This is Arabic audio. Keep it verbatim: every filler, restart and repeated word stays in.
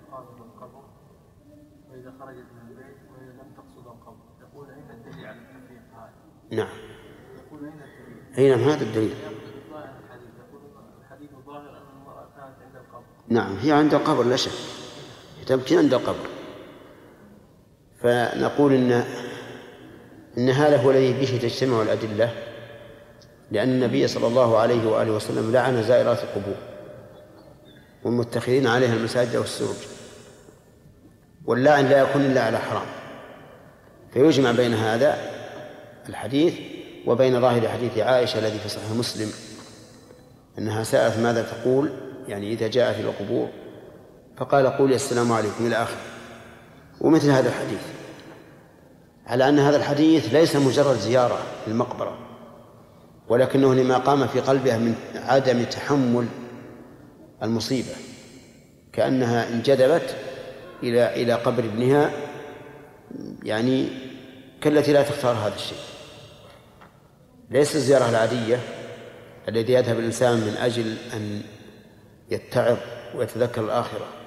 قاصد القبر وإذا خرجت من البيت وهي لم تقصد القبر، يقول أين الدليل على التفريق هذا؟ نعم. يقول أين الدليل؟ أي نعم، هذا الدليل. الحديث الظاهر أن المرأة كانت عند القبر. نعم، هي عند القبر لا شك، تبكي عند القبر. فنقول إن إن هذا هو الذي به تجتمع الأدلة، لأن النبي صلى الله عليه وآله وسلم لعن زائرات القبور والمتخذين عليها المساجد والسروج، واللعن لا يكون إلا على حرام. فيجمع بين هذا الحديث وبين ظاهر حديث عائشة الذي في صحيح مسلم أنها سألت ماذا تقول يعني إذا جاءت إلى القبور، فقال قولي السلام عليكم إلى آخره. ومثل هذا الحديث، على أن هذا الحديث ليس مجرد زيارة للمقبرة، ولكنه لما قام في قلبها من عدم تحمل المصيبة، كأنها انجذبت إلى إلى قبر ابنها، يعني كالتي لا تختار هذا الشيء. ليس الزيارة العادية التي يذهب الإنسان من أجل أن يتعظ ويتذكر الآخرة،